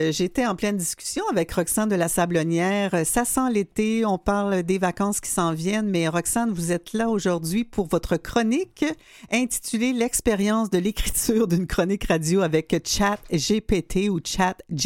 J'étais en pleine discussion avec Roxane de la Sablonnière. Ça sent l'été, on parle des vacances qui s'en viennent, mais Roxane, vous êtes là aujourd'hui pour votre chronique intitulée « L'expérience de l'écriture d'une chronique radio avec ChatGPT ou ChatGPT ».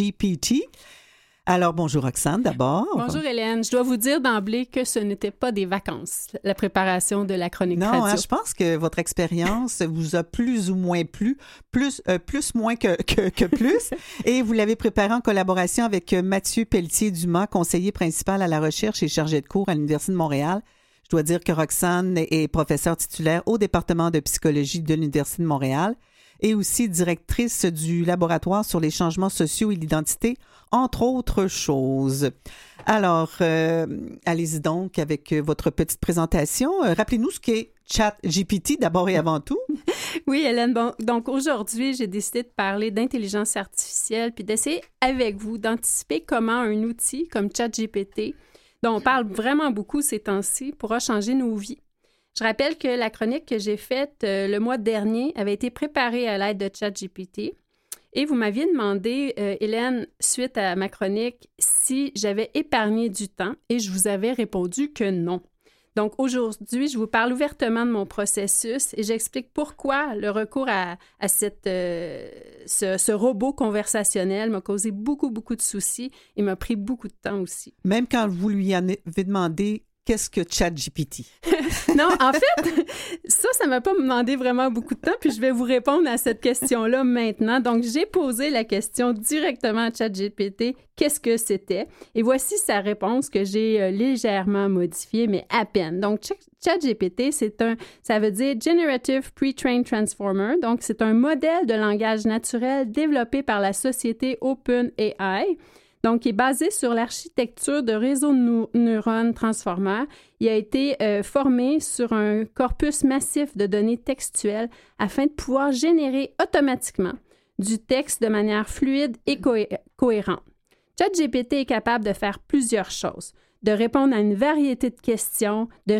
Alors, bonjour Roxane, d'abord. Bonjour Hélène. Je dois vous dire d'emblée que ce n'était pas des vacances, la préparation de la chronique radio. Non, je pense que votre expérience vous a plus ou moins plu, plus moins que plus. Et vous l'avez préparée en collaboration avec Mathieu Pelletier-Dumas, conseiller principal à la recherche et chargé de cours à l'Université de Montréal. Je dois dire que Roxane est professeure titulaire au département de psychologie de l'Université de Montréal et aussi directrice du laboratoire sur les changements sociaux et l'identité, entre autres choses. Alors, allez-y donc avec votre petite présentation. Rappelez-nous ce qu'est ChatGPT d'abord et avant tout. Oui, Hélène. Bon, donc aujourd'hui, j'ai décidé de parler d'intelligence artificielle puis d'essayer avec vous d'anticiper comment un outil comme ChatGPT, dont on parle vraiment beaucoup ces temps-ci, pourra changer nos vies. Je rappelle que la chronique que j'ai faite le mois dernier avait été préparée à l'aide de ChatGPT. Et vous m'aviez demandé, Hélène, suite à ma chronique, si j'avais épargné du temps et je vous avais répondu que non. Donc aujourd'hui, je vous parle ouvertement de mon processus et j'explique pourquoi le recours à ce robot conversationnel m'a causé beaucoup de soucis et m'a pris beaucoup de temps aussi. Même quand vous lui avez demandé qu'est-ce que ChatGPT? Non, en fait, ça m'a pas demandé vraiment beaucoup de temps, puis je vais vous répondre à cette question-là maintenant. Donc, j'ai posé la question directement à ChatGPT, qu'est-ce que c'était? Et voici sa réponse que j'ai légèrement modifiée, mais à peine. Donc, ChatGPT, ça veut dire Generative Pre-trained Transformer. Donc, c'est un modèle de langage naturel développé par la société OpenAI. Donc, qui est basé sur l'architecture de réseaux de neurones transformers. Il a été formé sur un corpus massif de données textuelles afin de pouvoir générer automatiquement du texte de manière fluide et cohérente. ChatGPT est capable de faire plusieurs choses, de répondre à une variété de questions, de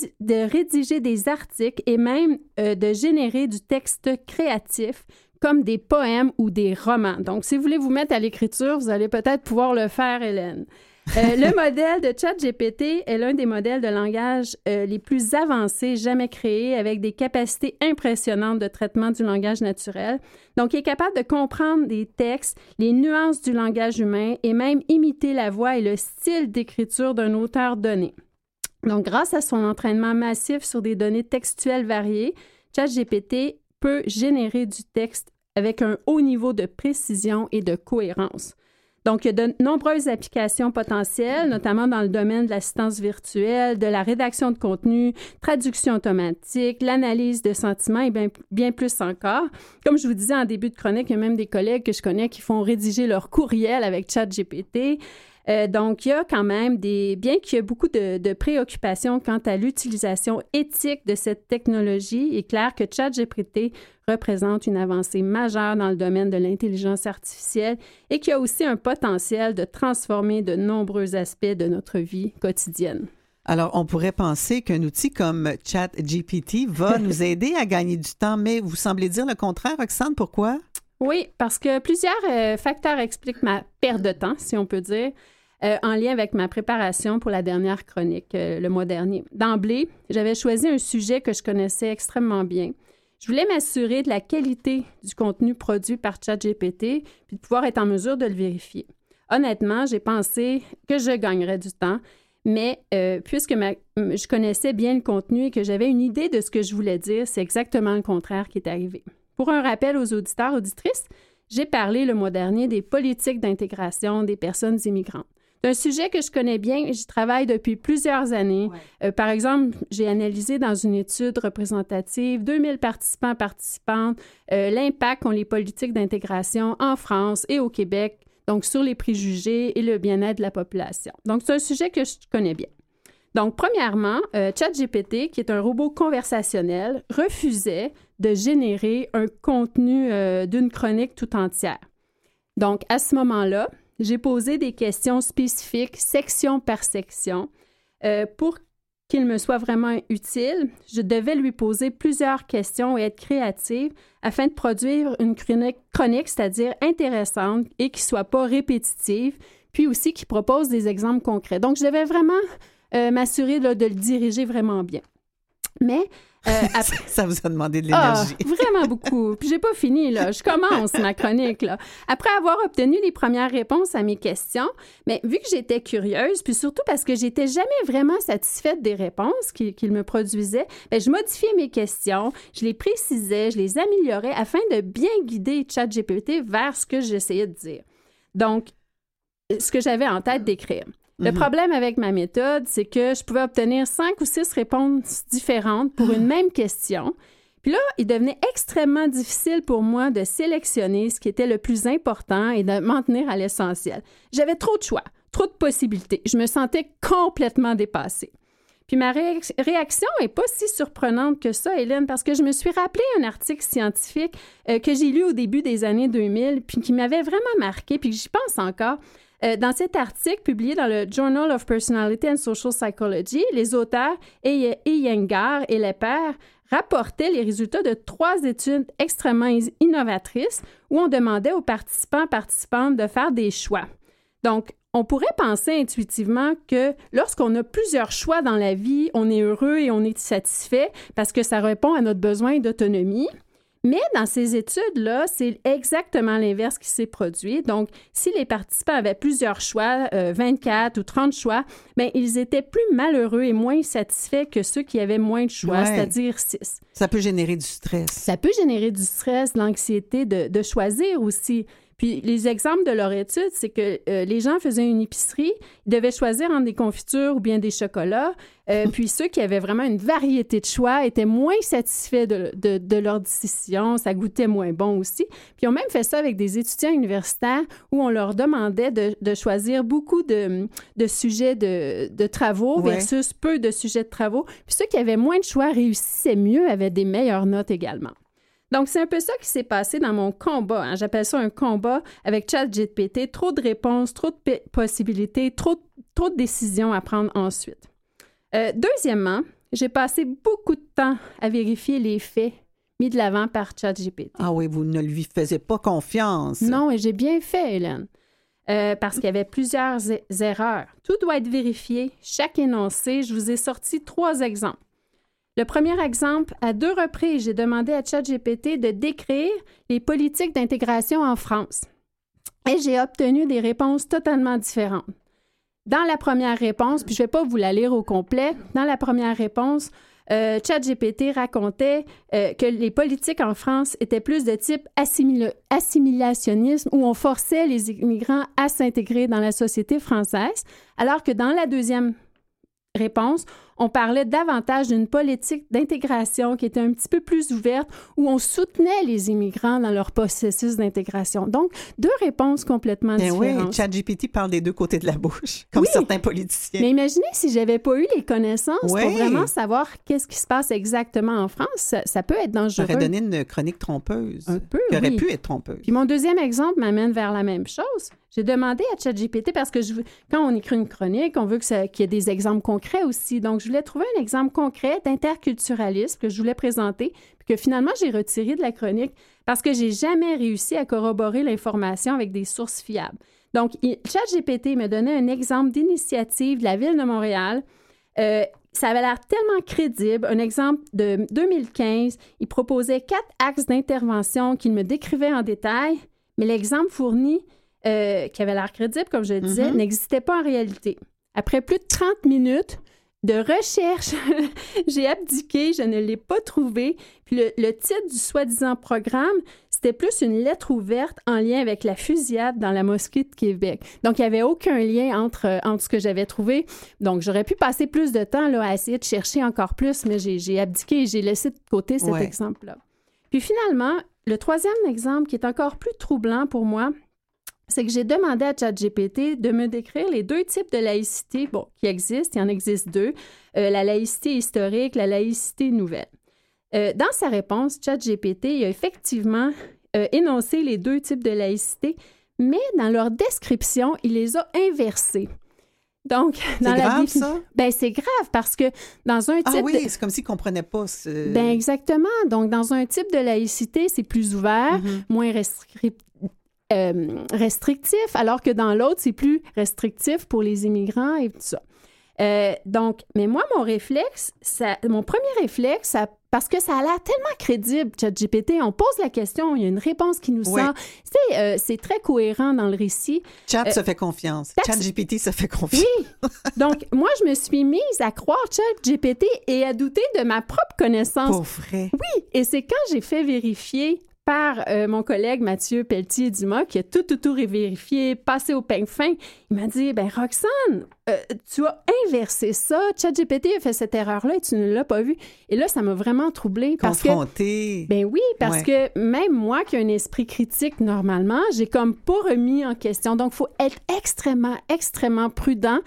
rédiger des articles et même de générer du texte créatif, comme des poèmes ou des romans. Donc, si vous voulez vous mettre à l'écriture, vous allez peut-être pouvoir le faire, Hélène. Le modèle de ChatGPT est l'un des modèles de langage les plus avancés jamais créés, avec des capacités impressionnantes de traitement du langage naturel. Donc, il est capable de comprendre des textes, les nuances du langage humain et même imiter la voix et le style d'écriture d'un auteur donné. Donc, grâce à son entraînement massif sur des données textuelles variées, ChatGPT peut générer du texte avec un haut niveau de précision et de cohérence. Donc, il y a de nombreuses applications potentielles, notamment dans le domaine de l'assistance virtuelle, de la rédaction de contenu, traduction automatique, l'analyse de sentiments et bien plus encore. Comme je vous disais en début de chronique, il y a même des collègues que je connais qui font rédiger leur courriel avec ChatGPT. Donc, il y a quand même bien qu'il y ait beaucoup de préoccupations quant à l'utilisation éthique de cette technologie, il est clair que ChatGPT représente une avancée majeure dans le domaine de l'intelligence artificielle et qu'il y a aussi un potentiel de transformer de nombreux aspects de notre vie quotidienne. Alors, on pourrait penser qu'un outil comme ChatGPT va nous aider à gagner du temps, mais vous semblez dire le contraire, Roxane, pourquoi? Oui, parce que plusieurs facteurs expliquent ma perte de temps, si on peut dire. En lien avec ma préparation pour la dernière chronique le mois dernier. D'emblée, j'avais choisi un sujet que je connaissais extrêmement bien. Je voulais m'assurer de la qualité du contenu produit par ChatGPT puis de pouvoir être en mesure de le vérifier. Honnêtement, j'ai pensé que je gagnerais du temps, mais puisque je connaissais bien le contenu et que j'avais une idée de ce que je voulais dire, c'est exactement le contraire qui est arrivé. Pour un rappel aux auditeurs, auditrices, j'ai parlé le mois dernier des politiques d'intégration des personnes immigrantes. C'est un sujet que je connais bien et j'y travaille depuis plusieurs années. Ouais. Par exemple, j'ai analysé dans une étude représentative 2000 participantes, l'impact qu'ont les politiques d'intégration en France et au Québec, donc sur les préjugés et le bien-être de la population. Donc, c'est un sujet que je connais bien. Donc, premièrement, ChatGPT, qui est un robot conversationnel, refusait de générer un contenu d'une chronique tout entière. Donc, à ce moment-là, j'ai posé des questions spécifiques, section par section, pour qu'il me soit vraiment utile, je devais lui poser plusieurs questions et être créative afin de produire une chronique, c'est-à-dire intéressante et qui ne soit pas répétitive, puis aussi qui propose des exemples concrets. Donc, je devais vraiment m'assurer là, de le diriger vraiment bien. Mais après... Ça vous a demandé de l'énergie. Vraiment beaucoup. Puis j'ai pas fini, là. Je commence ma chronique, là. Après avoir obtenu les premières réponses à mes questions, mais vu que j'étais curieuse, puis surtout parce que j'étais jamais vraiment satisfaite des réponses qu'il me produisait, bien, je modifiais mes questions, je les précisais, je les améliorais afin de bien guider ChatGPT vers ce que j'essayais de dire. Donc, ce que j'avais en tête d'écrire. Le problème avec ma méthode, c'est que je pouvais obtenir 5 ou 6 réponses différentes pour une même question. Puis là, il devenait extrêmement difficile pour moi de sélectionner ce qui était le plus important et de m'en tenir à l'essentiel. J'avais trop de choix, trop de possibilités. Je me sentais complètement dépassée. Puis ma réaction n'est pas si surprenante que ça, Hélène, parce que je me suis rappelé un article scientifique que j'ai lu au début des années 2000, puis qui m'avait vraiment marqué, puis j'y pense encore. Dans cet article publié dans le Journal of Personality and Social Psychology, les auteurs Iyengar et Lepper rapportaient les résultats de 3 études extrêmement innovatrices où on demandait aux participantes de faire des choix. Donc, on pourrait penser intuitivement que lorsqu'on a plusieurs choix dans la vie, on est heureux et on est satisfait parce que ça répond à notre besoin d'autonomie. Mais dans ces études-là, c'est exactement l'inverse qui s'est produit. Donc, si les participants avaient plusieurs choix, 24 ou 30 choix, bien, ils étaient plus malheureux et moins satisfaits que ceux qui avaient moins de choix, c'est-à-dire 6. Ça peut générer du stress. Ça peut générer du stress, de l'anxiété de choisir aussi. Puis les exemples de leur étude, c'est que les gens faisaient une épicerie, ils devaient choisir entre des confitures ou bien des chocolats. Puis ceux qui avaient vraiment une variété de choix étaient moins satisfaits de leur décision, ça goûtait moins bon aussi. Puis ils ont même fait ça avec des étudiants universitaires où on leur demandait de choisir beaucoup de sujets de travaux versus peu de sujets de travaux. Puis ceux qui avaient moins de choix réussissaient mieux, avaient des meilleures notes également. Donc, c'est un peu ça qui s'est passé dans mon combat. Hein. J'appelle ça un combat avec ChatGPT. Trop de réponses, trop de possibilités, trop de décisions à prendre ensuite. Deuxièmement, j'ai passé beaucoup de temps à vérifier les faits mis de l'avant par ChatGPT. Ah oui, vous ne lui faisiez pas confiance. Non, et j'ai bien fait, Hélène. Parce qu'il y avait plusieurs erreurs. Tout doit être vérifié, chaque énoncé. Je vous ai sorti 3 exemples. Le premier exemple, à 2 reprises, j'ai demandé à ChatGPT de décrire les politiques d'intégration en France. Et j'ai obtenu des réponses totalement différentes. Dans la première réponse, puis je ne vais pas vous la lire au complet, dans la première réponse, ChatGPT racontait que les politiques en France étaient plus de type assimilationnisme, où on forçait les immigrants à s'intégrer dans la société française, alors que dans la deuxième réponse, on parlait davantage d'une politique d'intégration qui était un petit peu plus ouverte, où on soutenait les immigrants dans leur processus d'intégration. Donc, 2 réponses complètement différentes. Oui, ChatGPT parle des 2 côtés de la bouche, comme certains politiciens. Mais imaginez si je n'avais pas eu les connaissances pour vraiment savoir qu'est-ce qui se passe exactement en France, ça peut être dangereux. Ça aurait donné une chronique trompeuse. Un peu, qui aurait pu être trompeuse. Puis mon deuxième exemple m'amène vers la même chose. J'ai demandé à ChatGPT parce que quand on écrit une chronique, on veut qu'il y ait des exemples concrets aussi. Donc, je voulais trouver un exemple concret d'interculturalisme que je voulais présenter, puis que finalement, j'ai retiré de la chronique parce que j'ai jamais réussi à corroborer l'information avec des sources fiables. Donc, ChatGPT me donnait un exemple d'initiative de la Ville de Montréal. Ça avait l'air tellement crédible. Un exemple de 2015, il proposait 4 axes d'intervention qu'il me décrivait en détail, mais l'exemple fourni qui avait l'air crédible, comme je le disais, n'existait pas en réalité. Après plus de 30 minutes de recherche, j'ai abdiqué, je ne l'ai pas trouvé. Puis le titre du soi-disant programme, c'était plus une lettre ouverte en lien avec la fusillade dans la mosquée de Québec. Donc, il n'y avait aucun lien entre ce que j'avais trouvé. Donc, j'aurais pu passer plus de temps là, à essayer de chercher encore plus, mais j'ai abdiqué et j'ai laissé de côté cet exemple-là. Puis finalement, le troisième exemple qui est encore plus troublant pour moi, c'est que j'ai demandé à ChatGPT de me décrire les 2 types de laïcité qui existent. Il y en existe 2, la laïcité historique, la laïcité nouvelle. Dans sa réponse, ChatGPT a effectivement énoncé les 2 types de laïcité, mais dans leur description, il les a inversés. Donc, dans c'est la grave, ça? Ben, c'est grave parce que dans un type Ah oui, c'est comme s'ils ne comprenaient pas. Ben, exactement. Donc, dans un type de laïcité, c'est plus ouvert, moins restrictif, alors que dans l'autre, c'est plus restrictif pour les immigrants et tout ça. Donc, mais moi, mon premier réflexe, parce que ça a l'air tellement crédible, ChatGPT, on pose la question, il y a une réponse qui nous sort. C'est très cohérent dans le récit. Chat se fait confiance. ChatGPT se fait confiance. Oui. Donc, moi, je me suis mise à croire ChatGPT et à douter de ma propre connaissance. Pour vrai. Oui. Et c'est quand j'ai fait vérifier par mon collègue Mathieu Pelletier-Dumas, qui a tout vérifié, passé au peigne fin. Il m'a dit, ben Roxane, tu as inversé ça. ChatGPT a fait cette erreur-là et tu ne l'as pas vu. Et là, ça m'a vraiment troublée. Confrontée. Ben oui, parce que même moi qui ai un esprit critique normalement, j'ai comme pas remis en question. Donc, il faut être extrêmement, extrêmement prudent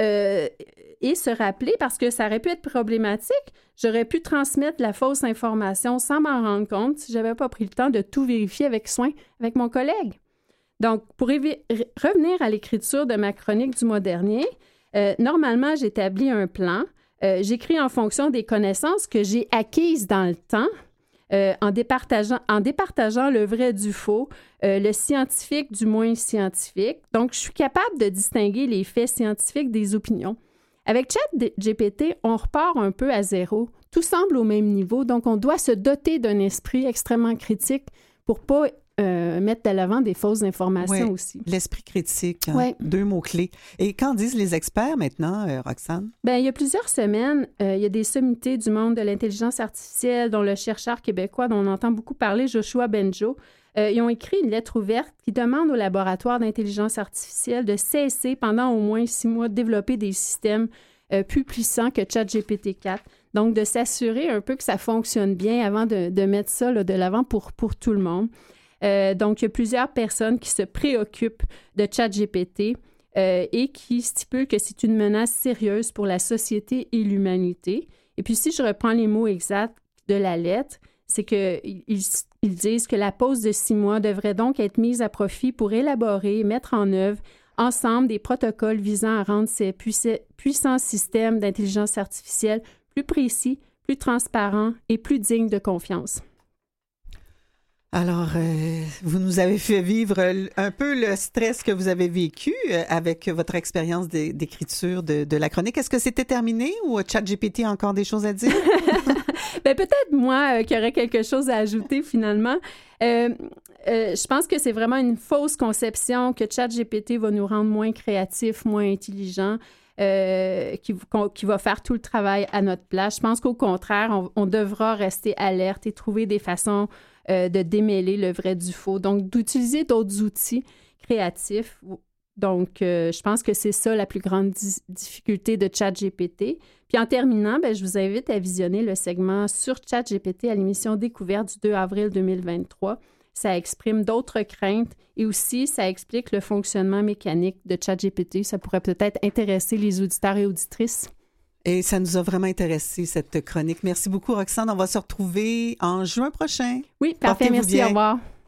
et se rappeler, parce que ça aurait pu être problématique. J'aurais pu transmettre la fausse information sans m'en rendre compte si je n'avais pas pris le temps de tout vérifier avec soin avec mon collègue. Donc, pour revenir à l'écriture de ma chronique du mois dernier, normalement, j'établis un plan. J'écris en fonction des connaissances que j'ai acquises dans le temps, en départageant le vrai du faux, le scientifique du moins scientifique. Donc, je suis capable de distinguer les faits scientifiques des opinions. Avec ChatGPT, on repart un peu à zéro. Tout semble au même niveau, donc on doit se doter d'un esprit extrêmement critique pour ne pas mettre de l'avant des fausses informations aussi. L'esprit critique, hein? 2 mots-clés. Et qu'en disent les experts maintenant, Roxane? Bien, il y a plusieurs semaines, il y a des sommités du monde de l'intelligence artificielle, dont le chercheur québécois dont on entend beaucoup parler, Joshua Benjo. Ils ont écrit une lettre ouverte qui demande au laboratoire d'intelligence artificielle de cesser pendant au moins 6 mois de développer des systèmes plus puissants que ChatGPT-4. Donc, de s'assurer un peu que ça fonctionne bien avant de mettre ça là, de l'avant pour tout le monde. Donc, il y a plusieurs personnes qui se préoccupent de ChatGPT et qui stipulent que c'est une menace sérieuse pour la société et l'humanité. Et puis, si je reprends les mots exacts de la lettre, c'est qu'ils disent que la pause de 6 mois devrait donc être mise à profit pour élaborer et mettre en œuvre ensemble des protocoles visant à rendre ces puissants systèmes d'intelligence artificielle plus précis, plus transparents et plus dignes de confiance. Alors, vous nous avez fait vivre un peu le stress que vous avez vécu avec votre expérience d'écriture de la chronique. Est-ce que c'était terminé ou ChatGPT a encore des choses à dire? Bien, peut-être moi qui aurais quelque chose à ajouter finalement. Je pense que c'est vraiment une fausse conception que ChatGPT va nous rendre moins créatifs, moins intelligents, qui va faire tout le travail à notre place. Je pense qu'au contraire, on devra rester alerte et trouver des façons de démêler le vrai du faux. Donc, d'utiliser d'autres outils créatifs. Donc, je pense que c'est ça la plus grande difficulté de ChatGPT. Puis en terminant, bien, je vous invite à visionner le segment sur ChatGPT à l'émission Découverte du 2 avril 2023. Ça exprime d'autres craintes et aussi ça explique le fonctionnement mécanique de ChatGPT. Ça pourrait peut-être intéresser les auditeurs et auditrices. Et ça nous a vraiment intéressé, cette chronique. Merci beaucoup, Roxane. On va se retrouver en juin prochain. Oui, parfait. Merci. Bien. Au revoir.